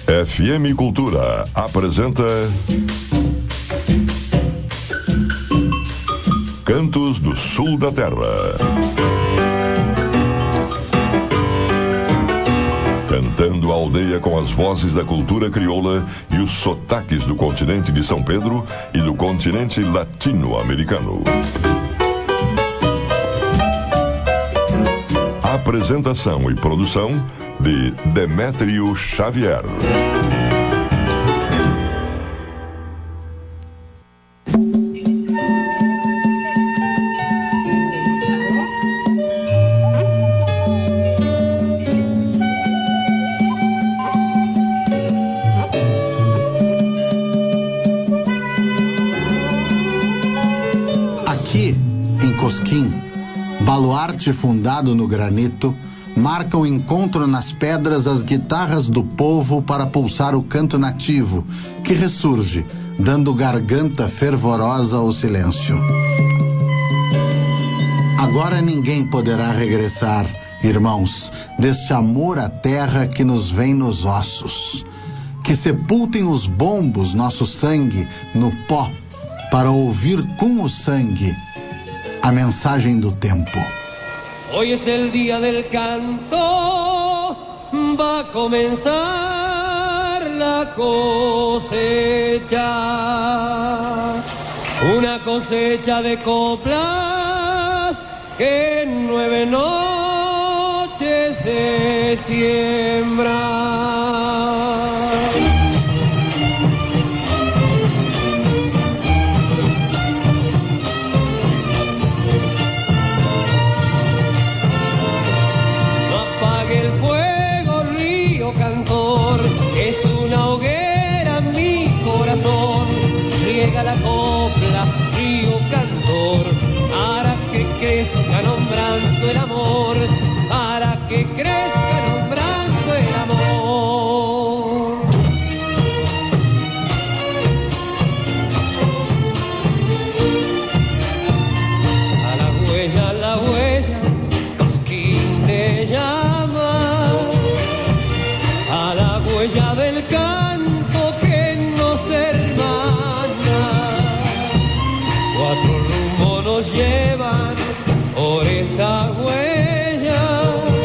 FM Cultura apresenta Cantos do Sul da Terra. Cantando a aldeia com as vozes da cultura crioula e os sotaques do continente de São Pedro e do continente latino-americano. Apresentação e produção de Demétrio Xavier. Aqui, em Cosquim, baluarte fundado no granito, marca o encontro nas pedras as guitarras do povo para pulsar o canto nativo, que ressurge, dando garganta fervorosa ao silêncio. Agora ninguém poderá regressar, irmãos, deste amor à terra que nos vem nos ossos. Que sepultem os bombos nosso sangue no pó, para ouvir com o sangue a mensagem do tempo. Hoy es el día del canto, va a comenzar la cosecha, una cosecha de coplas que en 9 noches se siembra. Es una hoguera en mi corazón, riega la copla, río cantor, para que crezca nombrando el amor, para que crezca nombrando el amor. A la huella, Cosquín te llama. A la huella del canto que nos hermana, 4 rumbos nos llevan por esta huella,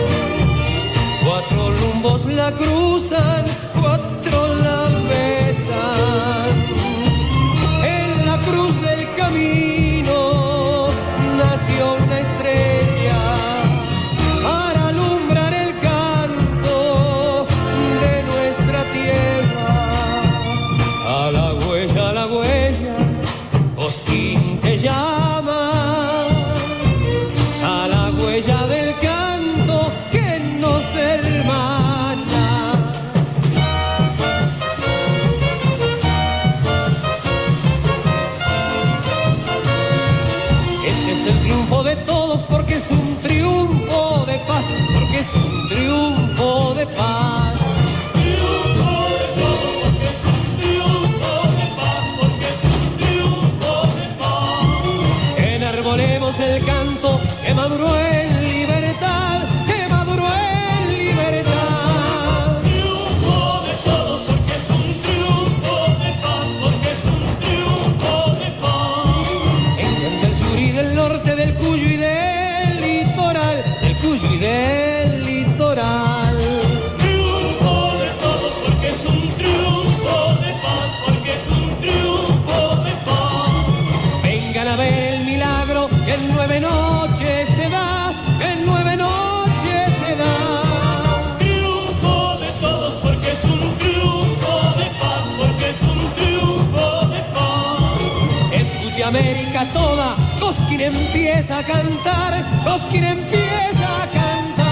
4 rumbos la cruzan, 4 la besan. En la cruz del camino nació una estrella para alumbrar el canto de nuestra tierra. A la huella, Cosquín te llama. A la huella del canto que nos hermana. Este es el triunfo de todos porque es un triunfo de paz, porque es un triunfo de paz. Enarbolemos el canto que maduró en libertad, que maduró en libertad. Triunfo de todos porque es un triunfo de paz, porque es un triunfo de paz. En del sur y del norte, del Cuyo y del litoral, del Cuyo y del litoral. Triunfo de todos porque es un triunfo de paz, porque es un triunfo de paz. Vengan a ver el milagro que en 9 noches se da, en 9 noches se da. Triunfo de todos porque es un triunfo de paz, porque es un triunfo de paz. Escuche América toda, Cosquín empieza a cantar, Cosquín empieza a cantar.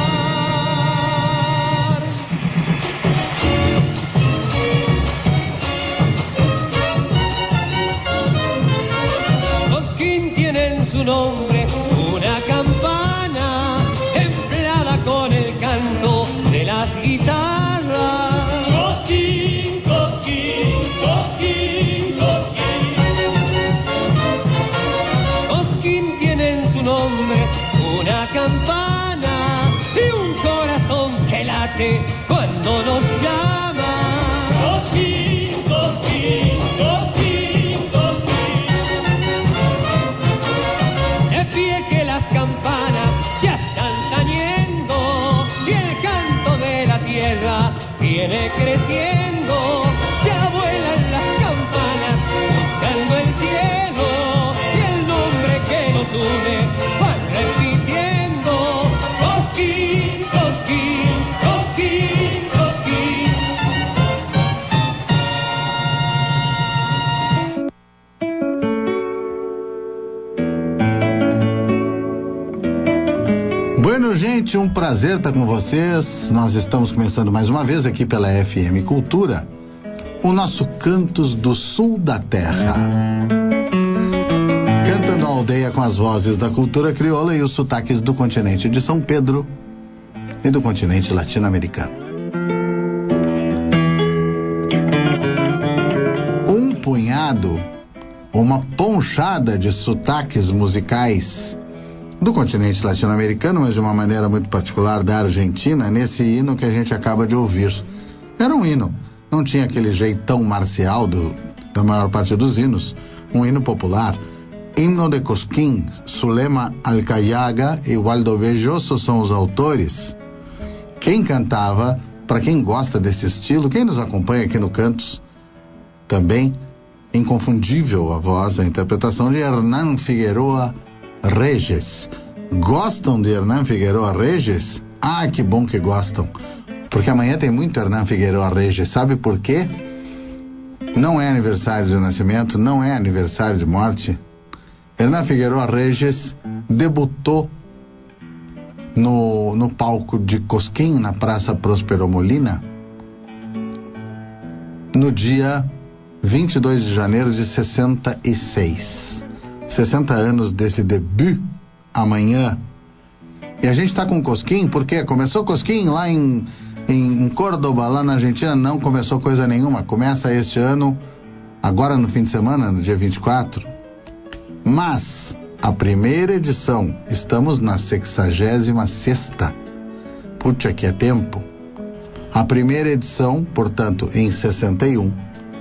Cosquín tiene en su nombre una campana templada con el canto de las guitarras. Cosquín, Cosquín, Cosquín, Cosquín. Cosquín tiene en su nombre una campana y un corazón que late cuando nos llama. Bueno, gente, um prazer estar com vocês. Nós estamos começando mais uma vez aqui pela FM Cultura, o nosso Cantos do Sul da Terra. Cantando a aldeia com as vozes da cultura crioula e os sotaques do continente de São Pedro e do continente latino-americano. Um punhado, uma ponchada de sotaques musicais do continente latino-americano, mas de uma maneira muito particular da Argentina, nesse hino que a gente acaba de ouvir. Era um hino, não tinha aquele jeitão marcial da maior parte dos hinos, um hino popular. Himno de Cosquín, Zulema Alcayaga e Waldo Belloso são os autores. Quem cantava, para quem gosta desse estilo, quem nos acompanha aqui no Cantos, também, inconfundível a voz, a interpretação de Hernán Figueroa Reyes. Gostam de Hernán Figueroa Reyes? Ah, que bom que gostam, porque amanhã tem muito Hernán Figueroa Reyes. Sabe por quê? Não é aniversário de nascimento, não é aniversário de morte. Hernán Figueroa Reyes debutou no palco de Cosquín, na Praça Próspero Molina, no dia 22 de janeiro de 66. 60 anos desse debut amanhã. E a gente está com Cosquín porque começou Cosquín lá em Córdoba, lá na Argentina. Não começou coisa nenhuma. Começa este ano, agora no fim de semana, no dia 24. Mas a primeira edição, estamos na 66ª. Puxa, que é tempo. A primeira edição, portanto, em 61.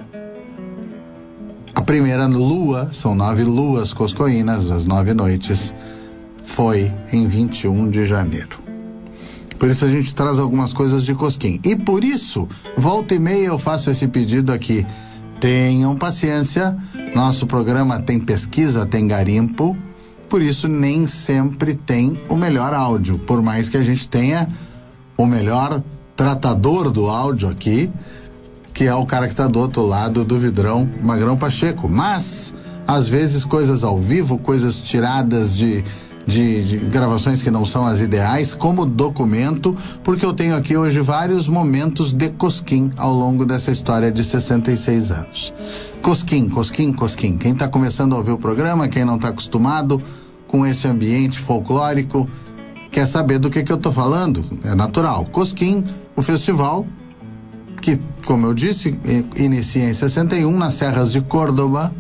A primeira lua, são 9 luas coscoínas, as 9 noites, foi em 21 de janeiro. Por isso a gente traz algumas coisas de Cosquín. E por isso, volta e meia eu faço esse pedido aqui. Tenham paciência, nosso programa tem pesquisa, tem garimpo, por isso nem sempre tem o melhor áudio, por mais que a gente tenha o melhor tratador do áudio aqui, que é o cara que está do outro lado do vidrão, Magrão Pacheco. Mas, às vezes, coisas ao vivo, coisas tiradas de gravações que não são as ideais, como documento, porque eu tenho aqui hoje vários momentos de Cosquín ao longo dessa história de 66 anos. Cosquín. Quem está começando a ouvir o programa, quem não está acostumado com esse ambiente folclórico, quer saber do que eu estou falando? É natural. Cosquín, o festival que, como eu disse, inicia em 61 nas serras de Córdoba,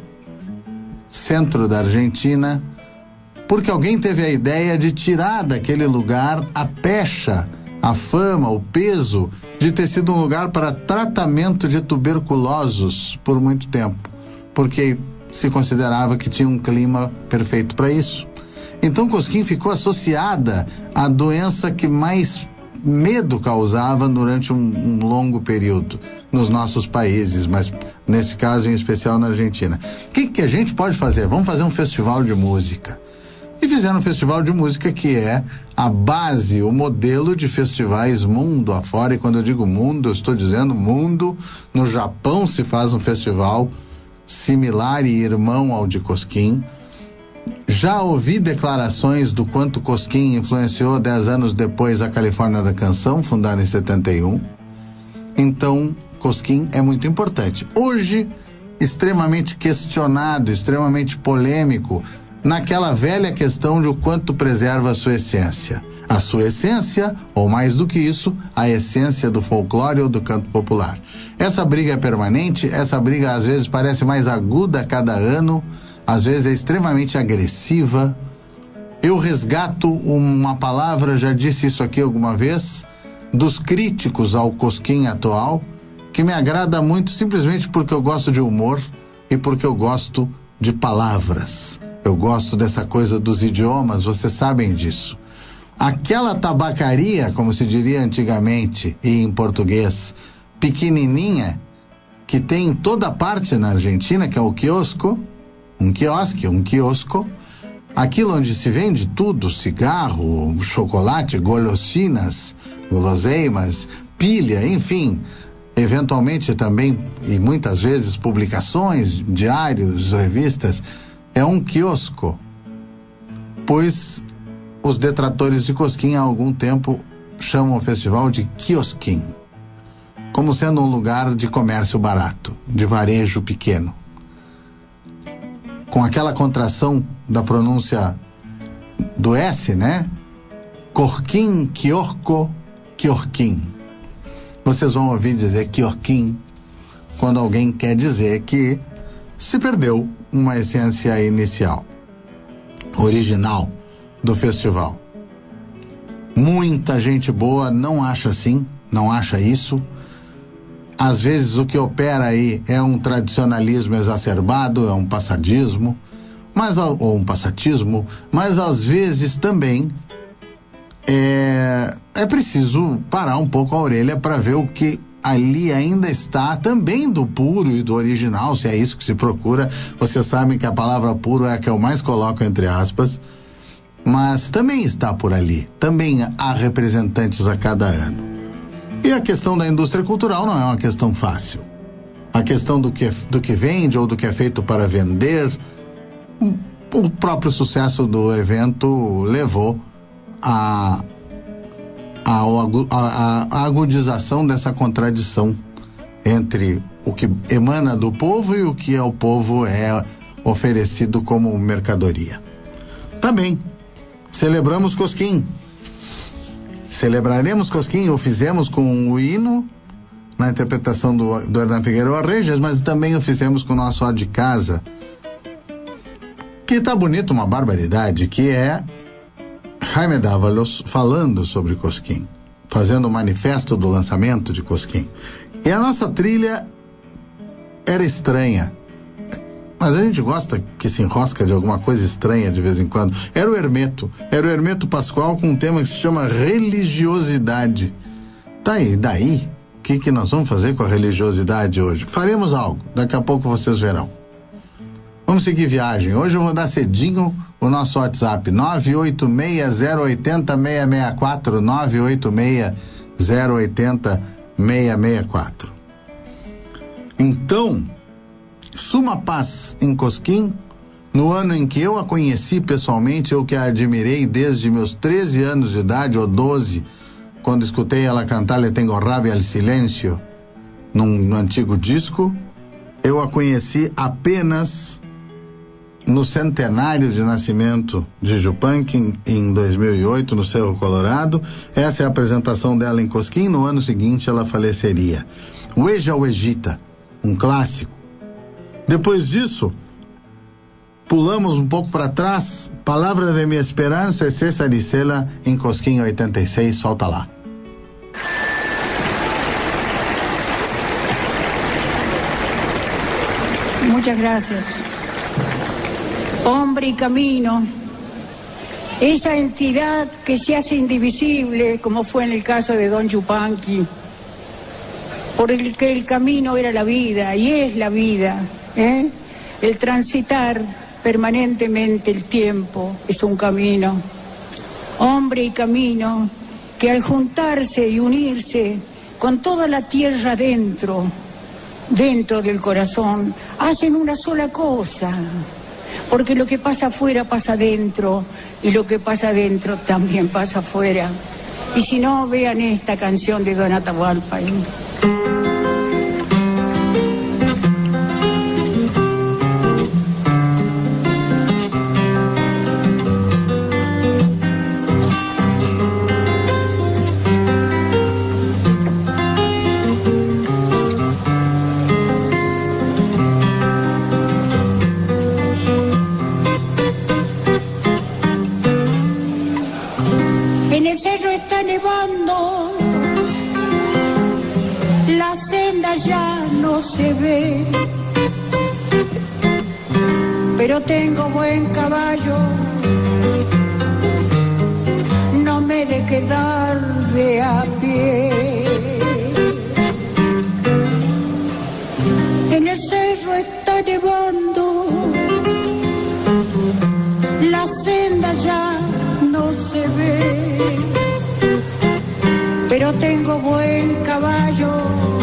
centro da Argentina, porque alguém teve a ideia de tirar daquele lugar a pecha, a fama, o peso de ter sido um lugar para tratamento de tuberculosos por muito tempo, porque se considerava que tinha um clima perfeito para isso. Então Cosquín ficou associada à doença que mais medo causava durante um longo período nos nossos países, mas nesse caso em especial na Argentina. O que a gente pode fazer? Vamos fazer um festival de música. E fizeram um festival de música que é a base, o modelo de festivais mundo afora. E quando eu digo mundo, eu estou dizendo mundo. No Japão se faz um festival similar e irmão ao de Cosquín. Já ouvi declarações do quanto Cosquín influenciou 10 anos depois a Califórnia da Canção, fundada em 71. Então, Cosquín é muito importante. Hoje, extremamente questionado, extremamente polêmico, naquela velha questão de o quanto preserva a sua essência. A sua essência, ou mais do que isso, a essência do folclore ou do canto popular. Essa briga é permanente, essa briga às vezes parece mais aguda a cada ano, às vezes é extremamente agressiva. Eu resgato uma palavra, já disse isso aqui alguma vez, dos críticos ao Cosquín atual, que me agrada muito simplesmente porque eu gosto de humor e porque eu gosto de palavras. Eu gosto dessa coisa dos idiomas, vocês sabem disso. Aquela tabacaria, como se diria antigamente e em português, pequenininha, que tem em toda parte na Argentina, que é o quiosco, um quiosco, aquilo onde se vende tudo, cigarro, chocolate, golosinas, guloseimas, pilha, enfim, eventualmente também, e muitas vezes, publicações, diários, revistas, é um quiosco. Pois os detratores de Cosquim há algum tempo chamam o festival de Quiosquim, como sendo um lugar de comércio barato, de varejo pequeno. Com aquela contração da pronúncia do S, né? Corquim, Quiorco, Quiorquim. Vocês vão ouvir dizer Quiorquim quando alguém quer dizer que se perdeu uma essência inicial, original do festival. Muita gente boa não acha assim, não acha isso. Às vezes o que opera aí é um tradicionalismo exacerbado, é um passadismo, ou um passatismo, mas às vezes também é preciso parar um pouco a orelha para ver o que ali ainda está também do puro e do original, se é isso que se procura. Vocês sabem que a palavra puro é a que eu mais coloco entre aspas, mas também está por ali, também há representantes a cada ano. E a questão da indústria cultural não é uma questão fácil. A questão do que vende ou do que é feito para vender, o próprio sucesso do evento levou a agudização dessa contradição entre o que emana do povo e o que ao povo é oferecido como mercadoria. Também celebramos Cosquim. Celebraremos Cosquim, ou fizemos com o hino, na interpretação do Hernan Figueroa Reges, mas também o fizemos com o nosso ó de casa, que tá bonito, uma barbaridade, que é Jaime Dávalos falando sobre Cosquim, fazendo o manifesto do lançamento de Cosquim. E a nossa trilha era estranha, mas a gente gosta que se enrosca de alguma coisa estranha de vez em quando. Era o Hermeto Pascoal com um tema que se chama religiosidade. Tá aí, daí, o que nós vamos fazer com a religiosidade hoje? Faremos algo, daqui a pouco vocês verão. Vamos seguir viagem. Hoje eu vou dar cedinho o nosso WhatsApp, 986-080-664, 986-080-664. Então, Suma Paz em Cosquim, no ano em que eu a conheci pessoalmente, eu que a admirei desde meus 13 anos de idade, ou 12, quando escutei ela cantar Le Tengo Rabia al Silêncio, no antigo disco. Eu a conheci apenas no centenário de nascimento de Yupanqui, em 2008, no Cerro Colorado. Essa é a apresentação dela em Cosquim. No ano seguinte ela faleceria. Ueja Uejita, um clássico. Depois disso, pulamos um pouco para trás. Palavra de Minha Esperança é César Isela em Cosquim 86. Solta lá. Muchas gracias. Hombre y camino, esa entidad que se hace indivisible, como fue en el caso de Don Yupanqui, por el que el camino era la vida y es la vida, el transitar permanentemente el tiempo es un camino. Hombre y camino que al juntarse y unirse con toda la tierra dentro del corazón, hacen una sola cosa. Porque lo que pasa afuera pasa adentro, y lo que pasa adentro también pasa afuera. Y si no, vean esta canción de Don Atahualpa. nevando, la senda ya no se ve, pero tengo buen caballo, no me he de quedar de a pie. En el cerro está nevando, la senda ya no se ve, pero tengo buen caballo,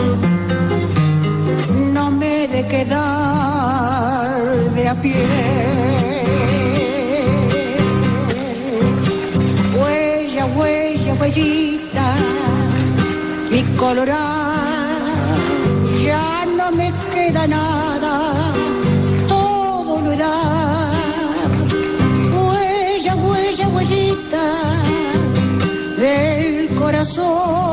no me he de quedar de a pie. huellita, mi colorada, ya no me queda nada, todo lo da. Huella, huella, huellita del corazón,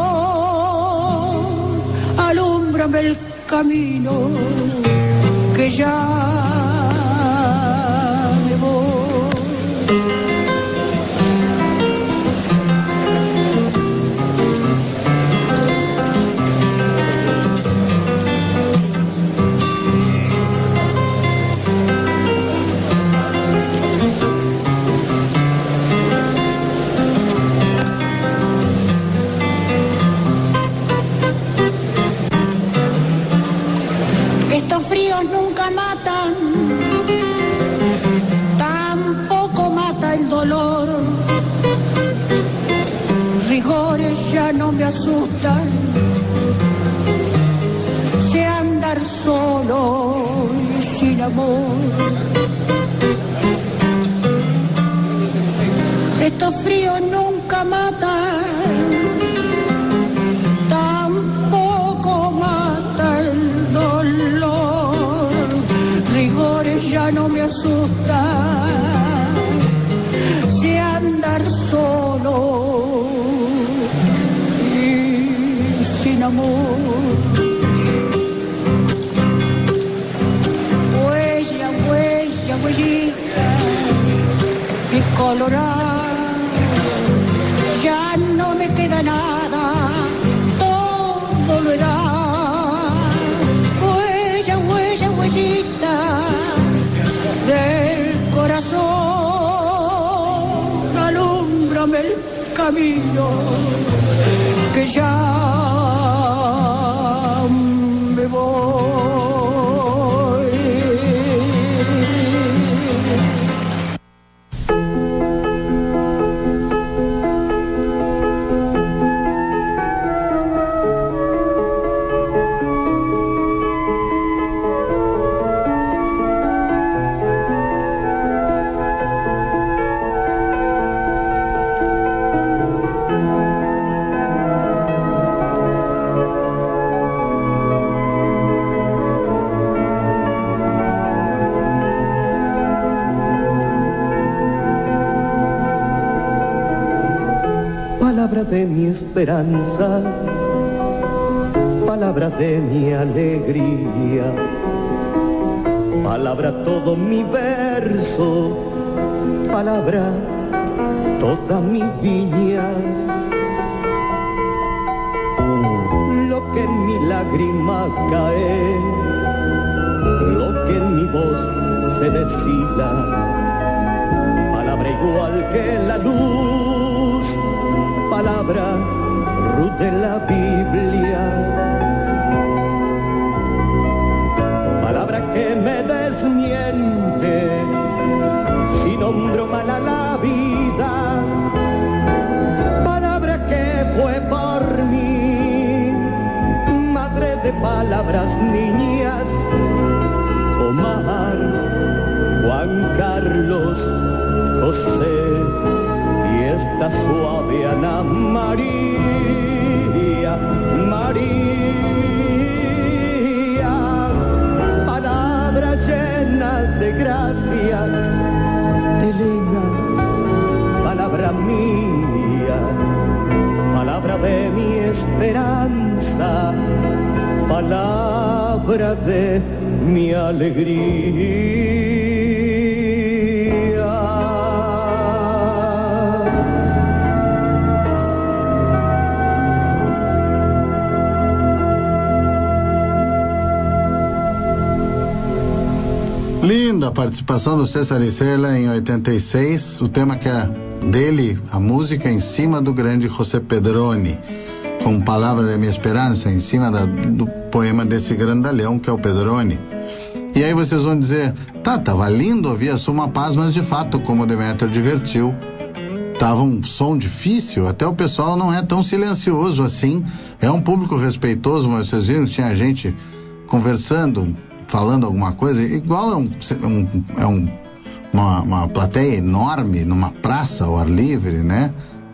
alúmbrame el camino que ya me voy. Estos fríos nunca matan, tampoco mata el dolor. Rigores ya no me asustan, sé andar solo y sin amor. Estos fríos nunca matan, tampoco mata el dolor. Rigores ya no me asustan, sé andar solo y sin amor. Huella, huella, huellita, mi colorada, ya no me queda nada, todo lo da. Huella, huella, huellita del corazón, alúmbrame el camino que ya me voy. Palabra de mi esperanza, palabra de mi alegría, palabra todo mi verso, palabra toda mi viña. Lo que en mi lágrima cae, lo que en mi voz se deshila, palabra igual que la luz, palabra Ruth de la Biblia, palabra que me desmiente si nombro mal a la vida, palabra que fue por mí, madre de palabras niñas, Omar, Juan Carlos, José, esta suave Ana María, María, palabra llena de gracia, Elena, palabra mía, palabra de mi esperanza, palabra de mi alegría. Linda a participação do César Isela em 86, o tema que é dele, a música em cima do grande José Pedroni, com Palavra de Minha Esperança, em cima do poema desse grandalhão que é o Pedroni. E aí vocês vão dizer, tava lindo ouvir a Suma Paz, mas de fato, como o Demétrio advertiu, tava um som difícil, até o pessoal não é tão silencioso assim, é um público respeitoso, mas vocês viram que tinha gente conversando, falando alguma coisa, igual uma plateia enorme numa praça ao ar livre, né?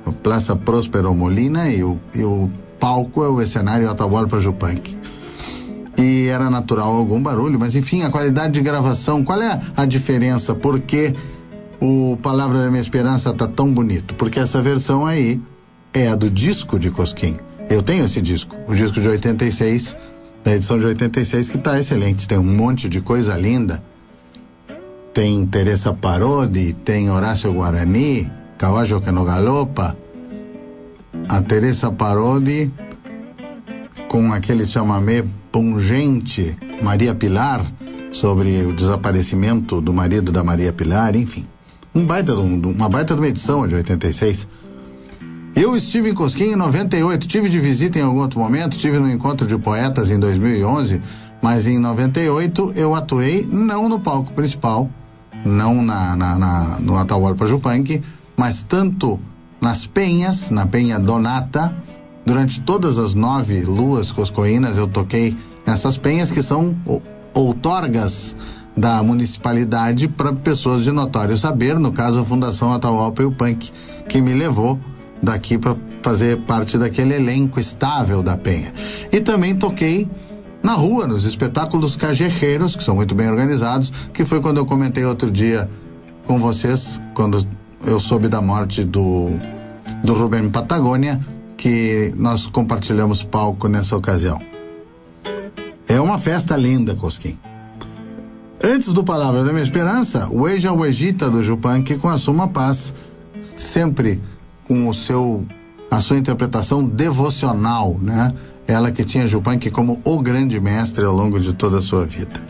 Praça Próspero Molina, e o palco é o cenário Atahualpa Yupanqui. E era natural algum barulho, mas enfim, a qualidade de gravação, qual é a diferença? Por que o Palavra da Minha Esperança tá tão bonito? Porque essa versão aí é a do disco de Cosquim. Eu tenho esse disco, o disco de 86, da edição de 86, que tá excelente, tem um monte de coisa linda. Tem Teresa Parodi, tem Horácio Guarani, Caballo que no Galopa. A Teresa Parodi com aquele chamamé pungente, Maria Pilar, sobre o desaparecimento do marido da Maria Pilar, enfim. Uma baita de uma edição de 86. Eu estive em Cosquim em 98, tive de visita em algum outro momento, tive no Encontro de Poetas em 2011, mas em 98 eu atuei não no palco principal, não no Atahualpa Yupanqui, mas tanto nas penhas, na Penha Donata, durante todas as 9 luas coscoínas eu toquei nessas penhas, que são outorgas da municipalidade para pessoas de notório saber, no caso a Fundação Atahualpa Yupanqui, que me levou daqui para fazer parte daquele elenco estável da Penha. E também toquei na rua, nos espetáculos callejeros, que são muito bem organizados, que foi quando eu comentei outro dia com vocês, quando eu soube da morte do Rubem Patagônia, que nós compartilhamos palco nessa ocasião. É uma festa linda, Cosquim. Antes do Palavra da Minha Esperança, o Eja Uejita do Yupanqui com a Suma Paz, sempre com a sua interpretação devocional, né? Ela que tinha Yupanqui como o grande mestre ao longo de toda a sua vida.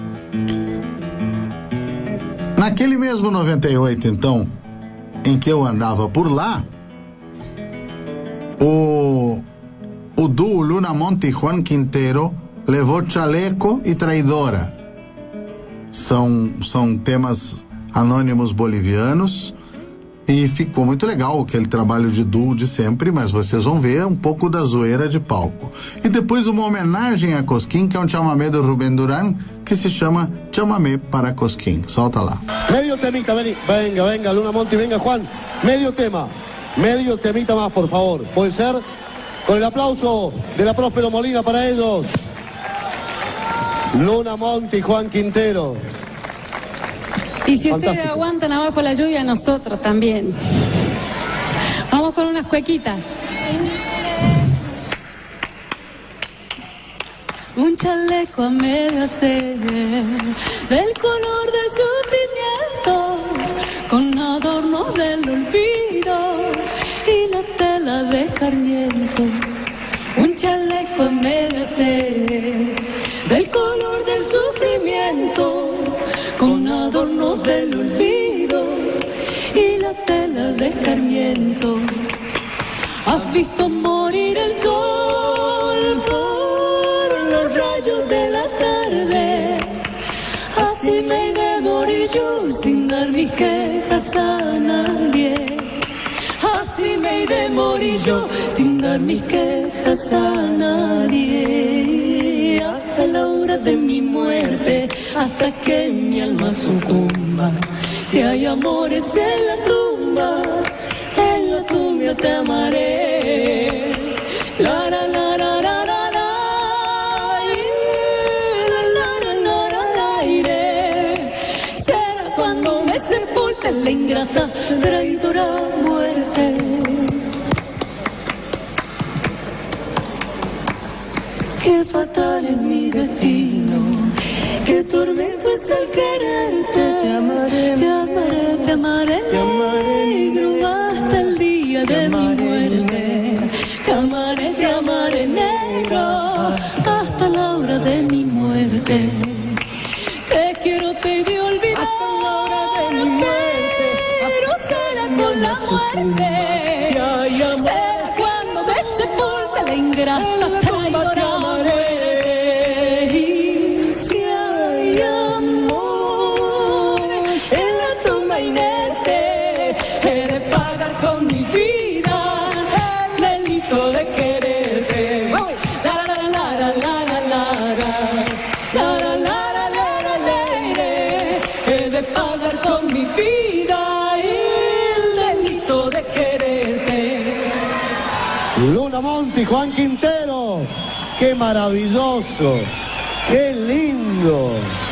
Naquele mesmo 98, então, em que eu andava por lá, o duo Luna Monte e Juan Quintero levou Chaleco e Traidora. São temas anônimos bolivianos e ficou muito legal aquele trabalho de duo de sempre, mas vocês vão ver um pouco da zoeira de palco. E depois uma homenagem a Cosquim, que é um chamamé do Rubén Durán, que se chama Chamamé para Cosquín. Solta lá. Medio temita, venga, Luna Monte, venga Juan, medio temita más, por favor, ¿puede ser? Con el aplauso de la Próspero Molina para ellos, Luna Monte y Juan Quintero. Y si Fantástico. ustedes aguantan abajo la lluvia, nosotros también. Vamos con unas cuequitas. Un chaleco a medio hacer, del color del sufrimiento, con adornos del olvido y la tela de escarmiento. Un chaleco a medio hacer, del color del sufrimiento, con adornos del olvido y la tela de escarmiento. Has visto morir el sol por los rayos de la tarde, así me he de morir yo sin dar mis quejas a nadie. Así me he de morir yo sin dar mis quejas a nadie. Hasta la hora de mi muerte, hasta que mi alma sucumba. Si hay amores en la tumba te amaré. La la la la la la la, la la la la la, será cuando me sepulte la ingrata, traidora muerte. Qué fatal es mi destino, qué tormento es el quererte. Te amaré, te amaré, te amaré, te amaré, negro, hasta el día de mi muerte. Te amaré, negro, hasta la hora de mi muerte. Te quiero, te voy a olvidar, hasta la hora de mi muerte. Pero será con la muerte. Si hay amor, será cuando me sepulte la ingrata, traidora muerte. Y si hay amor en la tumba inerte, he de pagar con mi vida el delito de quererte. La la la la la la la la la la la la, he de pagar con mi vida el delito de quererte. Luna Monti, Juan Quintero. ¡Qué maravilloso! ¡Qué lindo!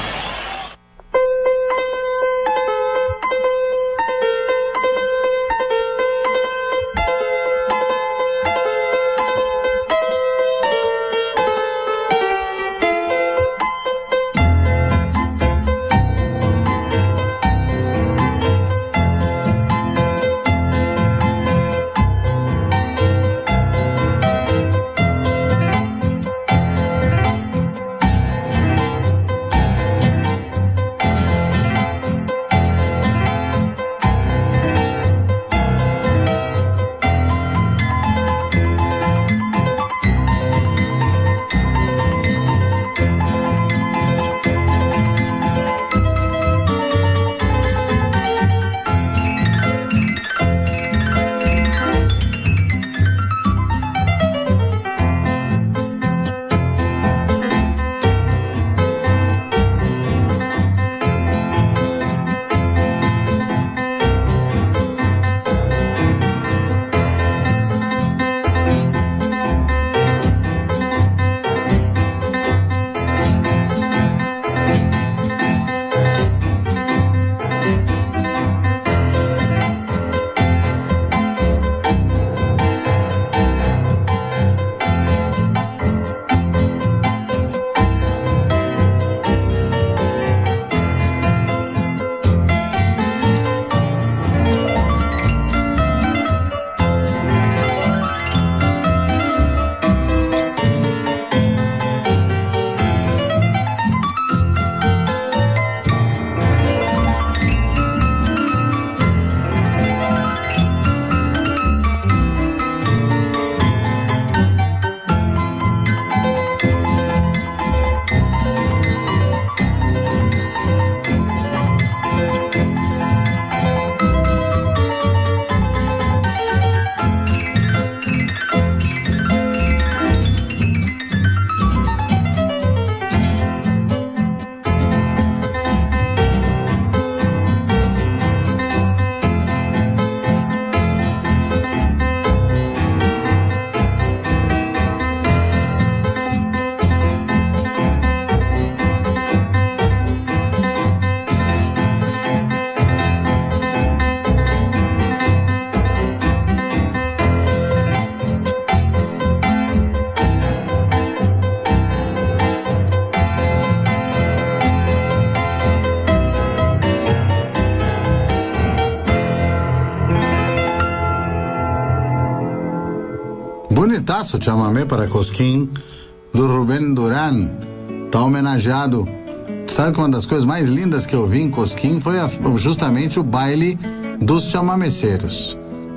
Bonitaço, chamamé para Cosquín, do Rubén Durán. Tá homenageado. Sabe que uma das coisas mais lindas que eu vi em Cosquín foi justamente o baile dos chamameceiros.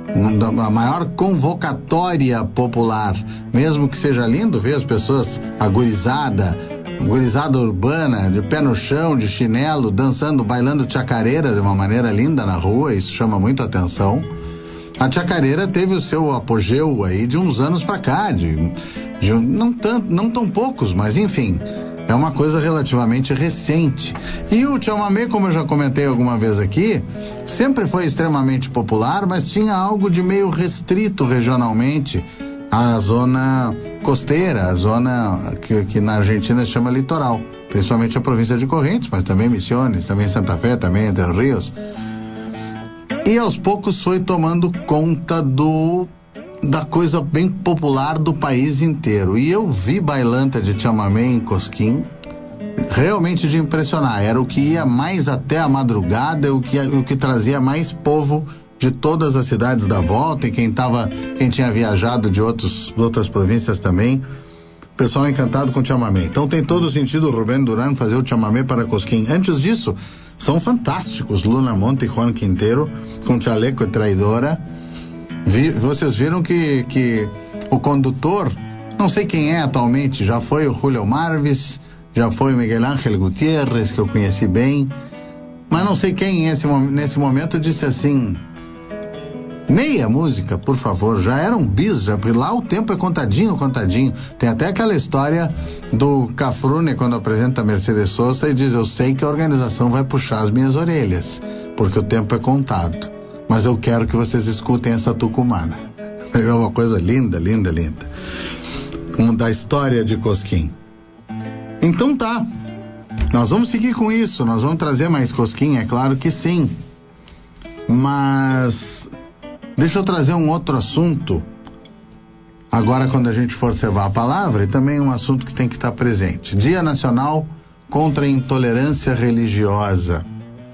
A maior convocatória popular. Mesmo que seja lindo ver as pessoas gurizada urbana, de pé no chão, de chinelo, dançando, bailando chacareira de uma maneira linda na rua, isso chama muito atenção. A chacareira teve o seu apogeu aí de uns anos pra cá, não tão poucos, mas enfim, é uma coisa relativamente recente. E o chamamé, como eu já comentei alguma vez aqui, sempre foi extremamente popular, mas tinha algo de meio restrito regionalmente à zona costeira, a zona que na Argentina se chama litoral, principalmente a província de Corrientes, mas também Misiones, também Santa Fé, também Entre Rios. E aos poucos foi tomando conta da coisa bem popular do país inteiro. E eu vi bailanta de chamamé em Cosquín, realmente de impressionar. Era o que ia mais até a madrugada, o que trazia mais povo de todas as cidades da volta, e quem tinha viajado de outras províncias também. O pessoal encantado com o chamamé. Então tem todo o sentido o Rubén Durán fazer o chamamé para Cosquín. Antes disso, são fantásticos Luna Monti e Juan Quintero com Chaleco e Traidora. Vocês viram que o condutor, não sei quem é atualmente, já foi o Julio Marvis, já foi o Miguel Ángel Gutiérrez, que eu conheci bem, mas não sei quem nesse momento disse assim: meia música, por favor. Já era um bis, porque lá o tempo é contadinho. Tem até aquela história do Cafrune quando apresenta a Mercedes Sosa e diz: eu sei que a organização vai puxar as minhas orelhas, porque o tempo é contado, mas eu quero que vocês escutem essa tucumana. É uma coisa linda, linda, linda. Da história de Cosquim. Então tá. Nós vamos seguir com isso. Nós vamos trazer mais Cosquim, é claro que sim. Mas deixa eu trazer um outro assunto. Agora, quando a gente for cevar a palavra, e também um assunto que tem que estar presente. Dia Nacional contra a Intolerância Religiosa.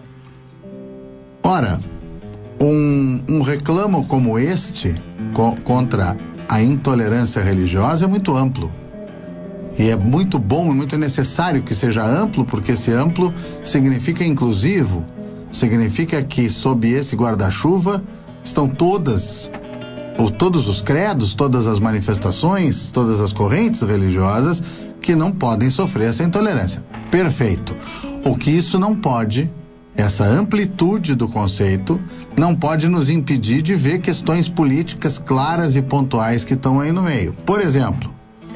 Ora, um reclamo como este contra a intolerância religiosa é muito amplo. E é muito bom e muito necessário que seja amplo, porque esse amplo significa inclusivo, significa que sob esse guarda-chuva estão todos os credos, todas as manifestações, todas as correntes religiosas que não podem sofrer essa intolerância. Perfeito. O que isso não pode, essa amplitude do conceito, não pode nos impedir de ver questões políticas claras e pontuais que estão aí no meio. Por exemplo,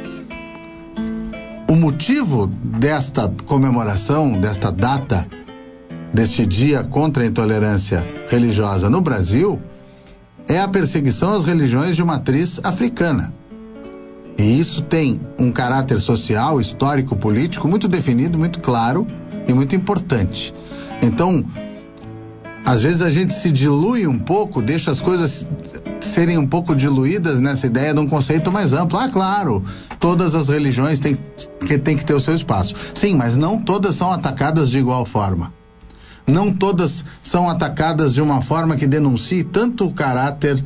o motivo desta comemoração, desta data, deste dia contra a intolerância religiosa no Brasil, é a perseguição às religiões de matriz africana. E isso tem um caráter social, histórico, político muito definido, muito claro e muito importante. Então, às vezes a gente se dilui um pouco, deixa as coisas serem um pouco diluídas nessa ideia de um conceito mais amplo. Ah, claro, todas as religiões têm que ter o seu espaço. Sim, mas não todas são atacadas de igual forma. Não todas são atacadas de uma forma que denuncie tanto o caráter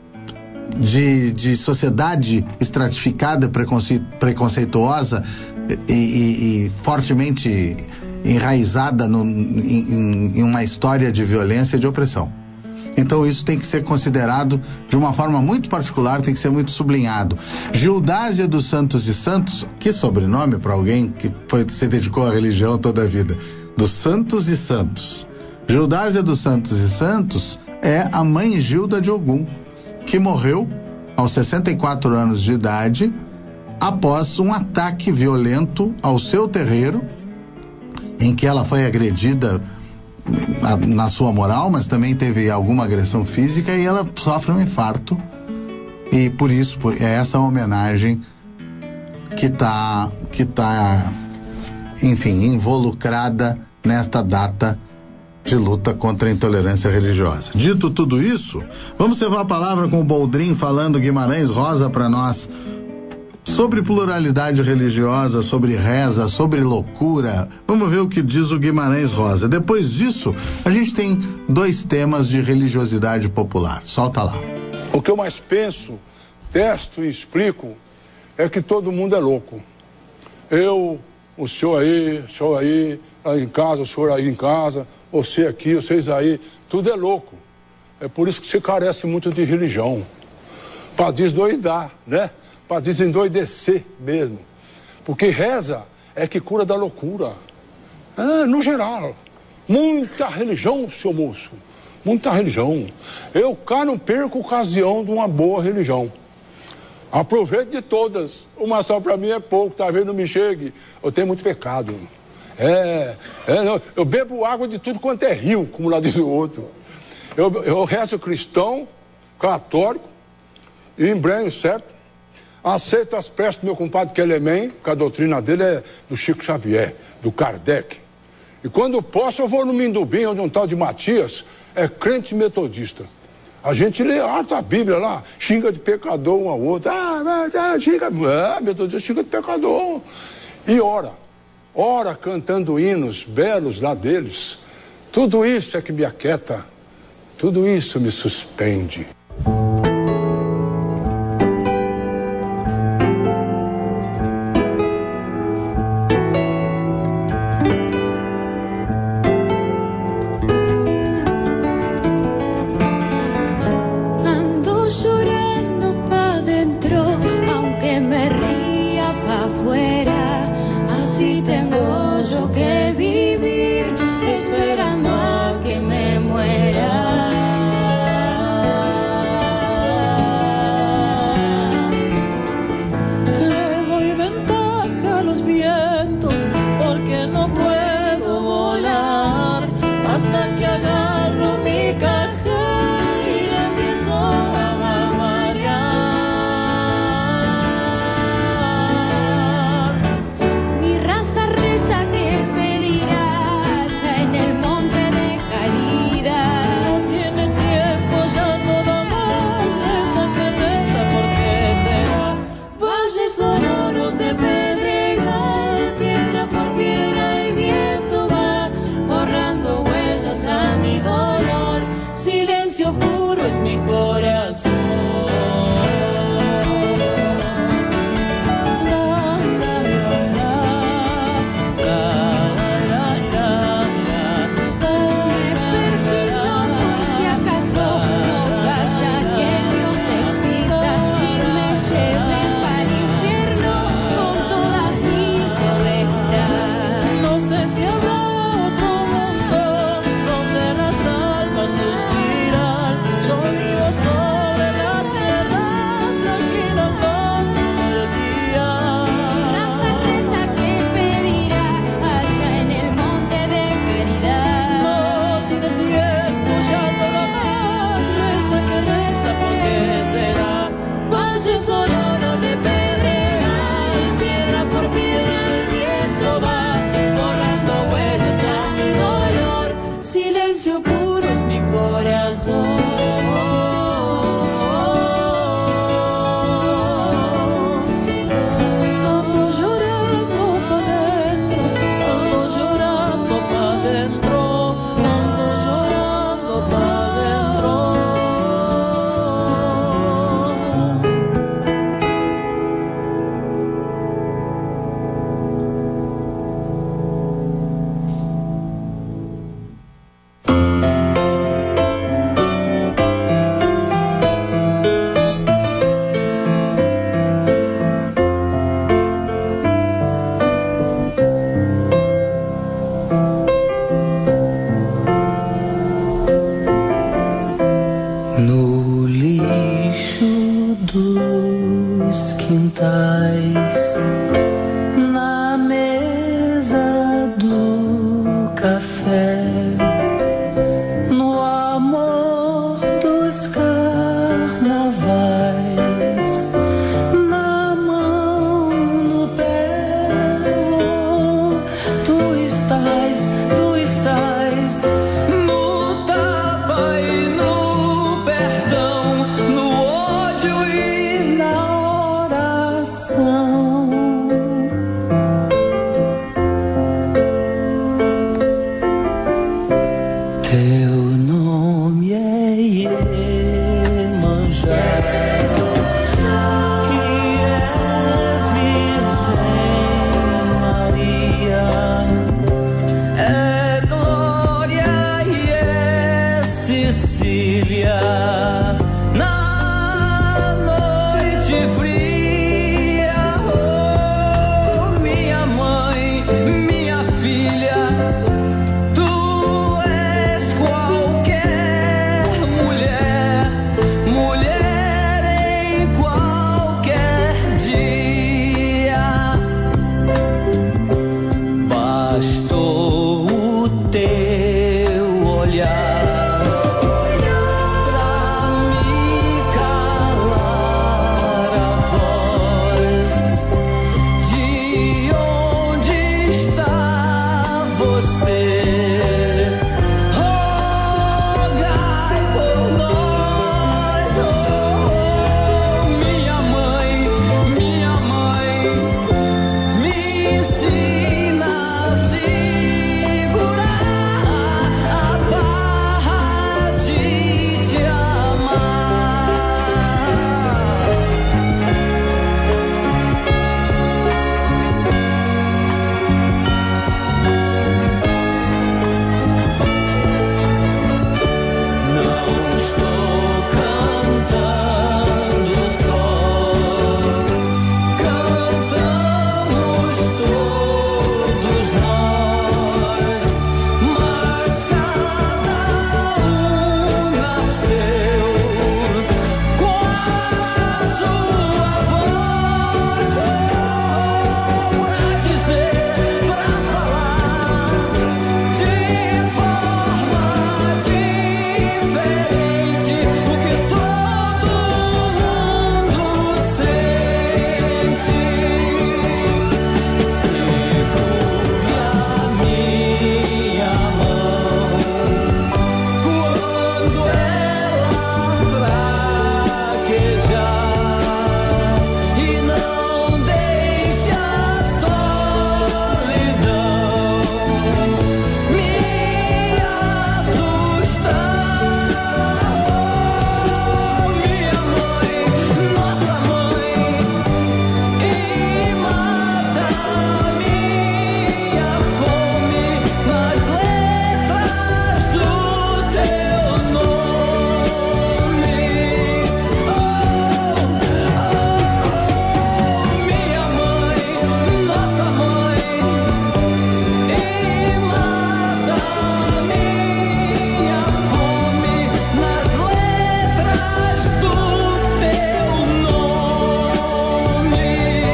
de sociedade estratificada, preconceituosa e fortemente enraizada em uma história de violência e de opressão. Então isso tem que ser considerado de uma forma muito particular, tem que ser muito sublinhado. Gildásia dos Santos e Santos, que sobrenome para alguém que se dedicou à religião toda a vida, dos Santos e Santos. Gildásia dos Santos e Santos é a mãe Gilda de Ogum, que morreu aos 64 anos de idade após um ataque violento ao seu terreiro, em que ela foi agredida na sua moral, mas também teve alguma agressão física, e ela sofre um infarto, e por isso é essa homenagem que tá enfim, involucrada nesta data de luta contra a intolerância religiosa. Dito tudo isso, vamos levar a palavra com o Boldrin falando Guimarães Rosa para nós sobre pluralidade religiosa, sobre reza, sobre loucura. Vamos ver o que diz o Guimarães Rosa. Depois disso, a gente tem 2 temas de religiosidade popular. Solta lá. O que eu mais penso, testo e explico é que todo mundo é louco. Eu, o senhor aí em casa, o senhor aí em casa, você aqui, vocês aí, tudo é louco. É por isso que se carece muito de religião. Para desdoidar, né? Para desendoidecer mesmo. Porque reza é que cura da loucura. No geral. Muita religião, seu moço. Muita religião. Eu cá não perco ocasião de uma boa religião. Aproveito de todas. Uma só para mim é pouco, talvez não me chegue. Eu tenho muito pecado. Eu bebo água de tudo quanto é rio, como lá diz o outro. Eu rezo cristão, católico, e embrenho, certo? Aceito as preces do meu compadre Quelemem, que a doutrina dele é do Chico Xavier, do Kardec. E quando posso, eu vou no Mindubim, onde um tal de Matias é crente metodista. A gente lê a Bíblia lá, xinga de pecador um ao outro. Metodista xinga de pecador. E ora cantando hinos belos lá deles. Tudo isso é que me aquieta, tudo isso me suspende. Esperando a que me muera. dos quintais, na mesa do café, no amor dos carnavais, na mão, no pé, tu estás no tapa e no perdão, no ódio e na oração. Teu nome é Iemanjá, que é Virgem Maria, é Glória e é Cecília. Na noite fria, oh, minha mãe, minha filha, tu és qualquer mulher, mulher em qualquer dia. Bastou o teu olhar pra me calar a voz. De onde está você? Rogai por nós, oh, minha mãe, me ensina a segurar a barra de te amar. Não estou cantando só, cantamos todos nós, mas cada nasceu com a sua voz, pra dizer, pra falar de forma diferente o que todo mundo sente. Segure a minha mão quando ela fraquejar e não deixe a solidão me assustar. Minha mãe, nossa mãe, e mata minha fome nas letras do teu nome. Minha mãe, nossa mãe, e mata minha fome nas letras do teu nome.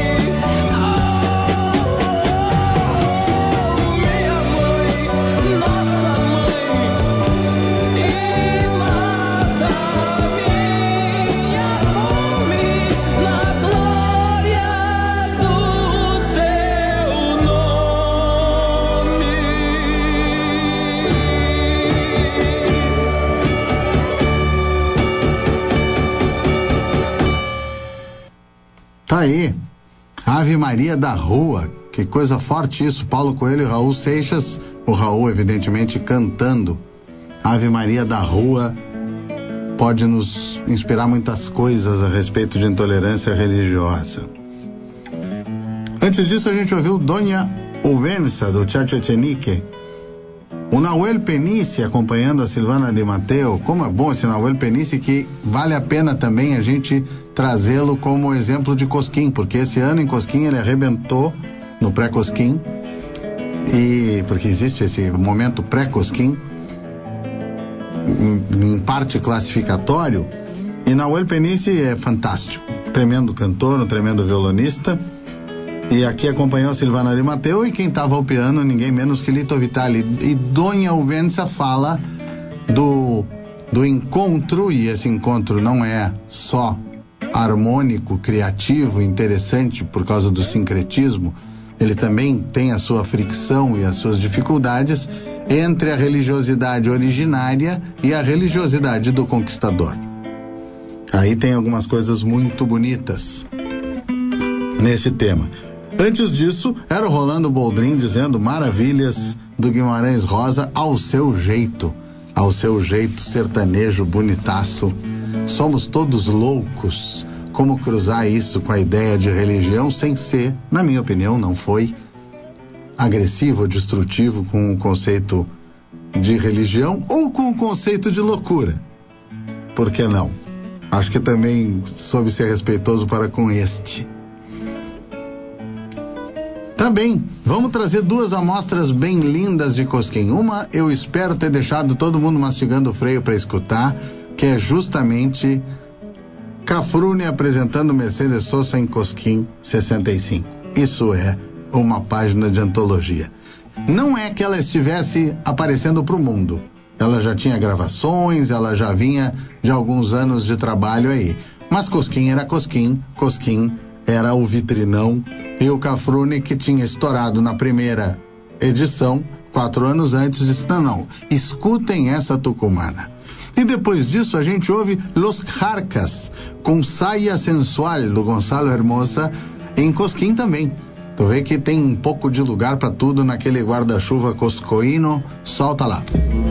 Minha mãe, nossa mãe, e mata minha fome na glória do teu nome. Tá aí, Ave Maria da Rua, que coisa forte isso. Paulo Coelho e Raul Seixas, o Raul evidentemente cantando. Ave Maria da Rua pode nos inspirar muitas coisas a respeito de intolerância religiosa. Antes disso a gente ouviu Dona Uvenza, do Chacho Echenique. O Nahuel Penice acompanhando a Silvana de Mateo. Como é bom esse Nahuel Penice, que vale a pena também a gente trazê-lo como exemplo de Cosquim, porque esse ano em Cosquim ele arrebentou no pré-Cosquim, e porque existe esse momento pré-Cosquim em parte classificatório, e Nahuel Penice é fantástico. tremendo cantor, um tremendo violonista. E aqui acompanhou Silvana de Matteo, e quem estava ao piano, ninguém menos que Lito Vitali. E Dona Ubenza fala do encontro, e esse encontro não é só harmônico, criativo, interessante por causa do sincretismo, ele também tem a sua fricção e as suas dificuldades entre a religiosidade originária e a religiosidade do conquistador. Aí tem algumas coisas muito bonitas nesse tema. Antes disso, era o Rolando Boldrin dizendo maravilhas do Guimarães Rosa ao seu jeito sertanejo, bonitaço. Somos todos loucos. Como cruzar isso com a ideia de religião sem ser, na minha opinião, não foi agressivo ou destrutivo com o conceito de religião ou com o conceito de loucura? Por que não? Acho que também soube ser respeitoso para com este. Também, vamos trazer duas amostras bem lindas de Cosquim. Uma, eu espero ter deixado todo mundo mastigando o freio para escutar, que é justamente Cafrune apresentando Mercedes Sosa em Cosquim 65. Isso é uma página de antologia. Não é que ela estivesse aparecendo para o mundo. Ela já tinha gravações, ela já vinha de alguns anos de trabalho aí. Mas Cosquim era Cosquim, Cosquim era o vitrinão, e o Cafrune, que tinha estourado na primeira edição, 4 anos antes, disse, não, escutem essa tucumana. E depois disso a gente ouve Los Jarcas, com Saia Sensual, do Gonçalo Hermosa, em Cosquim também. Tu vê que tem um pouco de lugar para tudo naquele guarda-chuva coscoíno. Solta lá.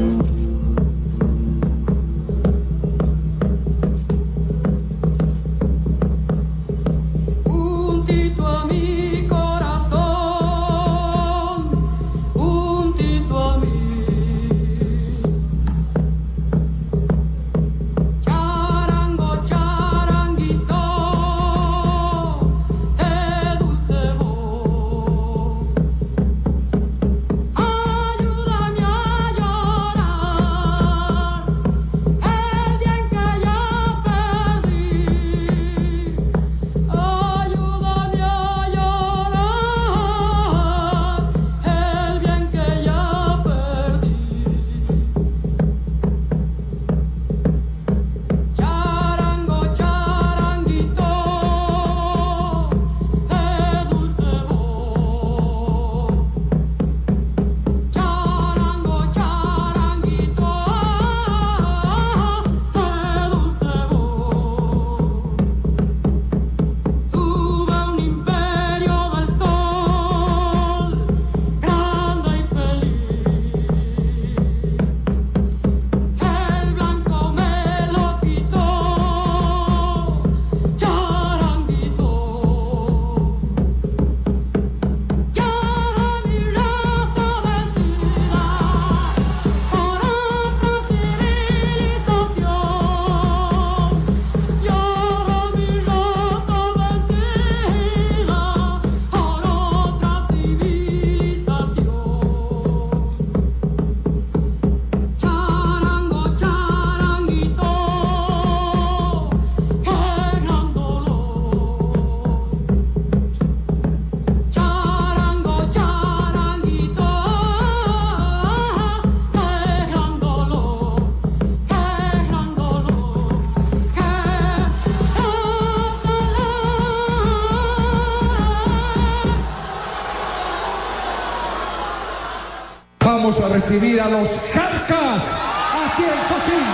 Vamos a recibir a los Jarcas aquí en Cosquín.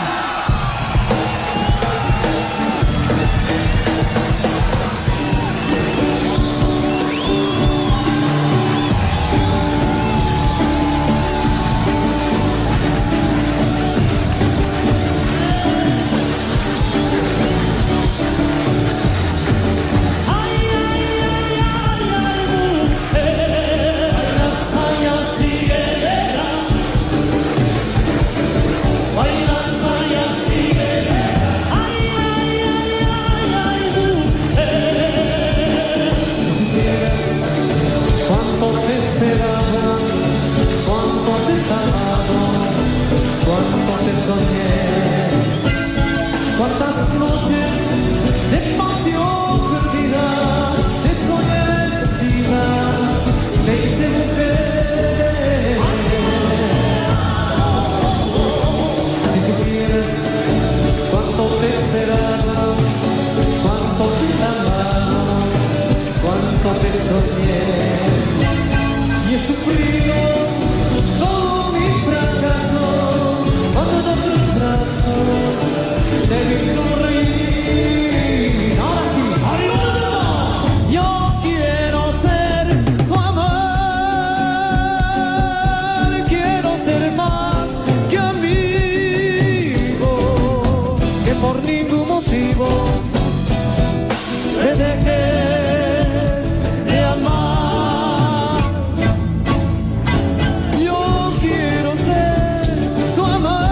Baila, saya cuánto te soñé y he sufrido todo mi fracaso cuando en otros brazos te vi sonreír. Ahora sí, arriba. Yo quiero ser tu amor, quiero ser más que amigo, que por ningún motivo me dejes de amar. Yo quiero ser tu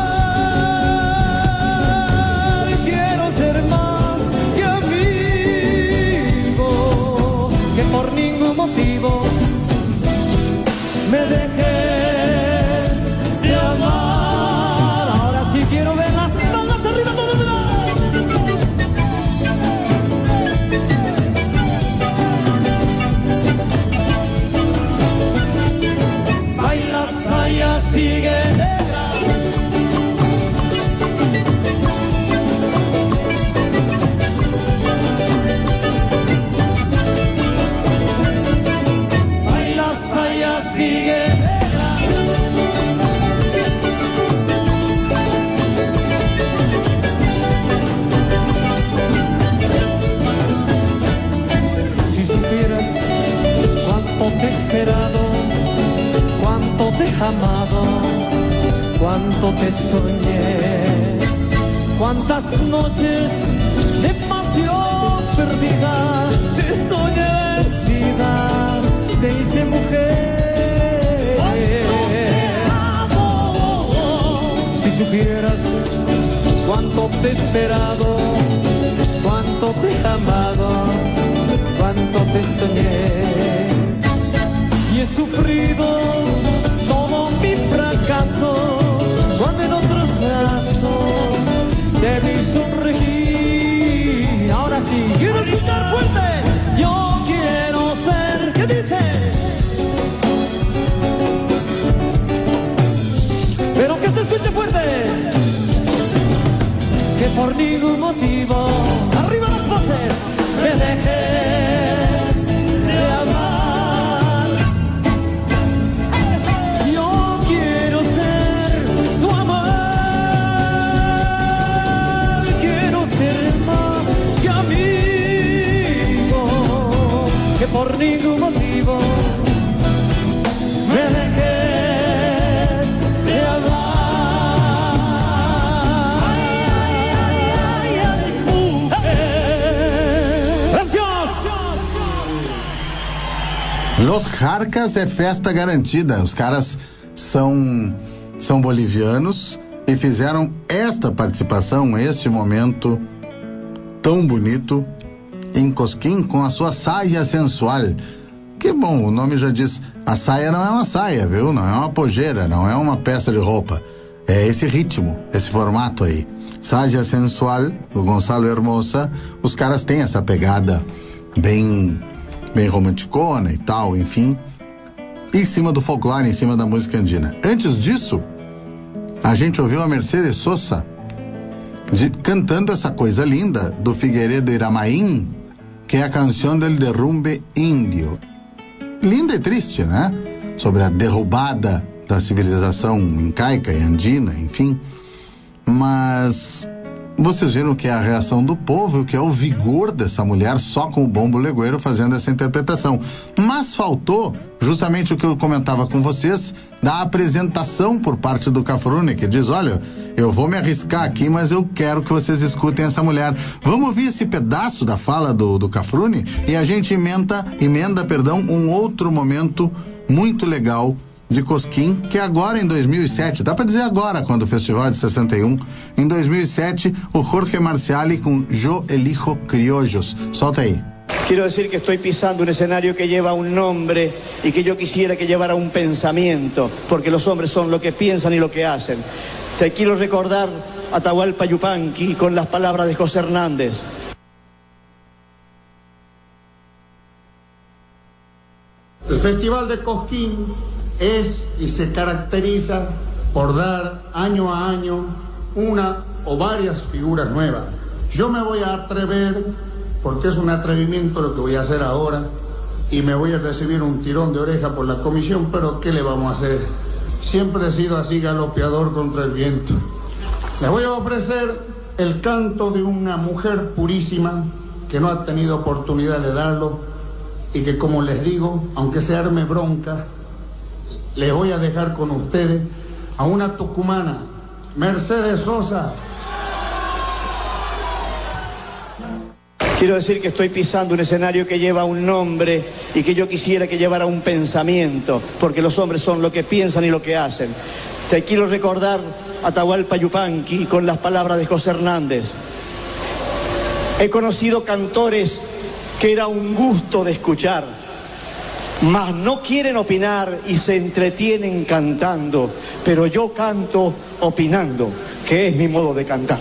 amor, quiero ser más que amigo, que por ningún motivo me dejes de amar. Ahora sí quiero ver las palmas arriba todo el mundo. Baila, saya, sigue negra. Baila, saya, sigue negra. Si supieras cuánto te he esperado, cuánto te he amado, cuánto te soñé, cuántas noches de pasión perdida te soñé vencida, te hice mujer. Si supieras cuánto te he esperado, cuánto te he amado, cuánto te soñé y he sufrido todo mi fracaso cuando en otros brazos te vi sonreír. Ahora sí, quiero escuchar fuerte. Yo quiero ser, ¿qué dice? Pero que se escuche fuerte. Que por ningún motivo, arriba las voces, me dejes de amar. Yo quiero ser tu amor, quiero ser más que amigo, que por ningún motivo me dejes de amar. Los Jarcas é festa garantida. Os caras são bolivianos e fizeram esta participação, este momento tão bonito em Cosquín com a sua saia sensual. Que bom, o nome já diz, a saia não é uma saia, viu? Não é uma pojeira, não é uma peça de roupa. É esse ritmo, esse formato aí. Saia sensual, do Gonçalo Hermosa, os caras têm essa pegada bem romanticona e tal, enfim, em cima do folclore, em cima da música andina. Antes disso, a gente ouviu a Mercedes Sosa cantando essa coisa linda do Figueiredo Iramaín, que é a canção del derrumbe índio. Linda e triste, né? Sobre a derrubada da civilização incaica e andina, enfim. Mas vocês viram que é a reação do povo, que é o vigor dessa mulher só com o bombo legueiro fazendo essa interpretação. Mas faltou justamente o que eu comentava com vocês da apresentação por parte do Cafrune, que diz, olha, eu vou me arriscar aqui, mas eu quero que vocês escutem essa mulher. Vamos ouvir esse pedaço da fala do Cafrune e a gente emenda um outro momento muito legal de Cosquín, que agora em 2007, dá pra dizer agora, quando o festival é de 61, em 2007, o Jorge Marciali com Yo Elijo Criollos. Solta aí. Quiero decir que estoy pisando un escenario que lleva un nombre y que yo quisiera que llevara un pensamiento, porque los hombres son lo que piensan y lo que hacen. Te quiero recordar a Atahualpa Yupanqui con las palabras de José Hernández. El Festival de Cosquín es y se caracteriza por dar año a año una o varias figuras nuevas. Yo me voy a atrever, porque es un atrevimiento lo que voy a hacer ahora, y me voy a recibir un tirón de oreja por la comisión, pero ¿qué le vamos a hacer? Siempre he sido así galopeador contra el viento. Les voy a ofrecer el canto de una mujer purísima que no ha tenido oportunidad de darlo y que, como les digo, aunque se arme bronca, les voy a dejar con ustedes a una tucumana, Mercedes Sosa. Quiero decir que estoy pisando un escenario que lleva un nombre y que yo quisiera que llevara un pensamiento, porque los hombres son lo que piensan y lo que hacen. Te quiero recordar a Atahualpa Yupanqui con las palabras de José Hernández. He conocido cantores que era un gusto de escuchar, mas no quieren opinar y se entretienen cantando, pero yo canto opinando, que es mi modo de cantar.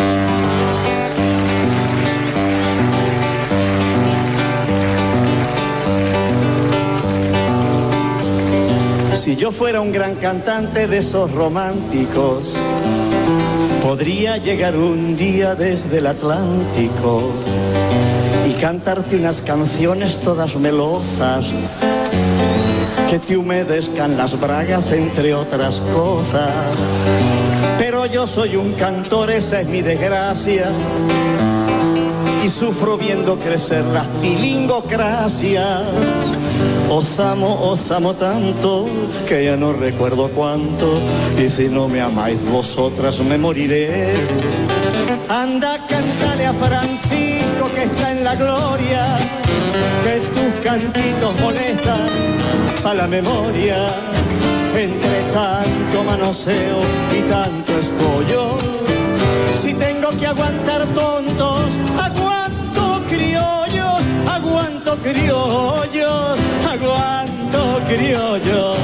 Si yo fuera un gran cantante de esos románticos, podría llegar un día desde el Atlántico y cantarte unas canciones todas melosas que te humedezcan las bragas, entre otras cosas. Pero yo soy un cantor, esa es mi desgracia, y sufro viendo crecer las tilingocracias. Os amo tanto, que ya no recuerdo cuánto, y si no me amáis vosotras me moriré. Anda, cántale a Francisco que está en la gloria, que tus cantitos molestan pa' la memoria. Entre tanto manoseo y tanto escollo, si tengo que aguantar tontos, aguanto criollos, aguanto criollos, aguanto criollos.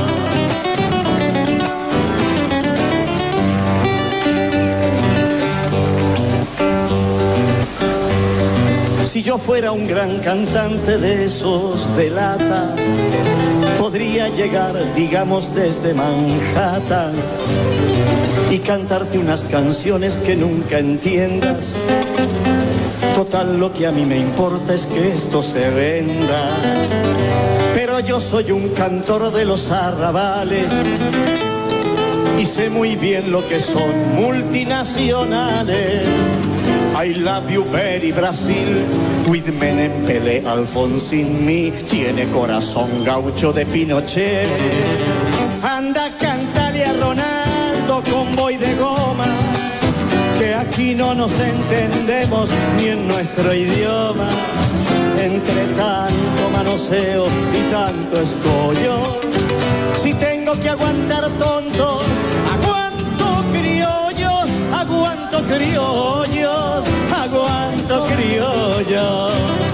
Si yo fuera un gran cantante de esos de lata, podría llegar, digamos, desde Manhattan y cantarte unas canciones que nunca entiendas. Total, lo que a mí me importa es que esto se venda. Pero yo soy un cantor de los arrabales y sé muy bien lo que son multinacionales. I love you very Brasil, with Menem, Pelé, Alfonsín, mi tiene corazón gaucho de Pinochet. Anda, cántale a Ronaldo con boy de goma, que aquí no nos entendemos ni en nuestro idioma. Entre tanto manoseo y tanto escollo, si tengo que aguantar tontos, aguanto criollos, aguanto criollos, aguanto criollos.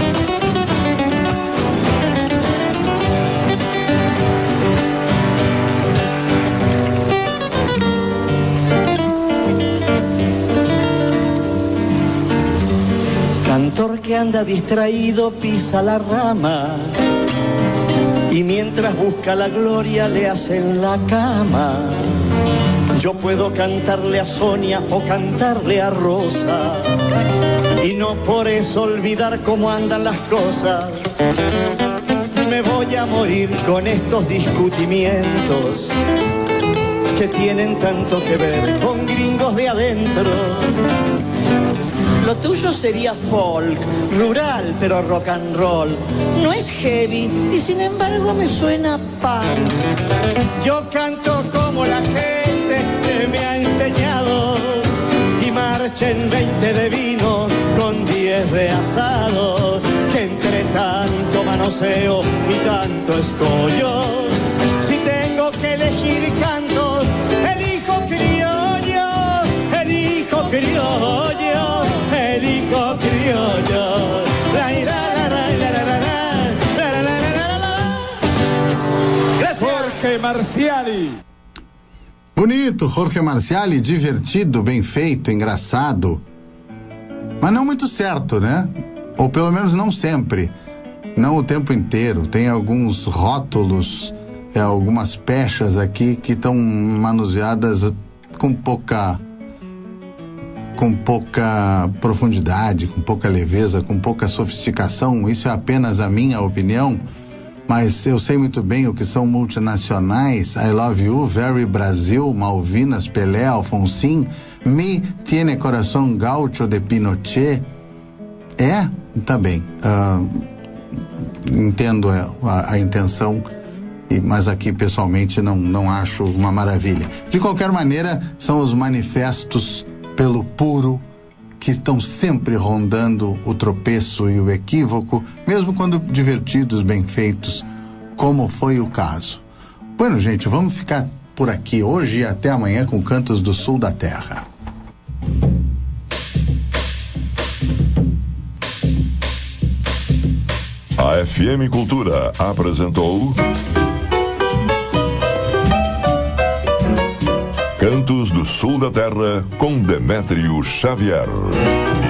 Cantor que anda distraído pisa la rama y mientras busca la gloria le hacen la cama. Yo puedo cantarle a Sonia o cantarle a Rosa y no por eso olvidar cómo andan las cosas. Me voy a morir con estos discutimientos que tienen tanto que ver con gringos de adentro. Lo tuyo sería folk, rural, pero rock and roll. No es heavy y sin embargo me suena punk. Yo canto como la gente que me ha enseñado y marcha en 20 de vino con 10 de asado. Que entre tanto manoseo y tanto escollo, si tengo que elegir cantos, elijo criollos, elijo criollos, elijo criollos. Gracias. Jorge Marciali. Bonito, Jorge Marciali, divertido, bem feito, engraçado. Mas não muito certo, né? Ou pelo menos não sempre. Não o tempo inteiro. Tem alguns rótulos, algumas pechas aqui que estão manuseadas com pouca profundidade, com pouca leveza, com pouca sofisticação. Isso é apenas a minha opinião. mas eu sei muito bem o que são multinacionais. I love you, very Brasil, Malvinas, Pelé, Alfonsín, mi tiene coração gaucho de Pinochet. Tá bem. Entendo a intenção, mas aqui pessoalmente não acho uma maravilha. De qualquer maneira, são os manifestos pelo puro que estão sempre rondando o tropeço e o equívoco, mesmo quando divertidos, bem feitos, como foi o caso. Bueno, gente, vamos ficar por aqui hoje e até amanhã com Cantos do Sul da Terra. A FM Cultura apresentou Cantos do Sul da Terra com Demétrio Xavier.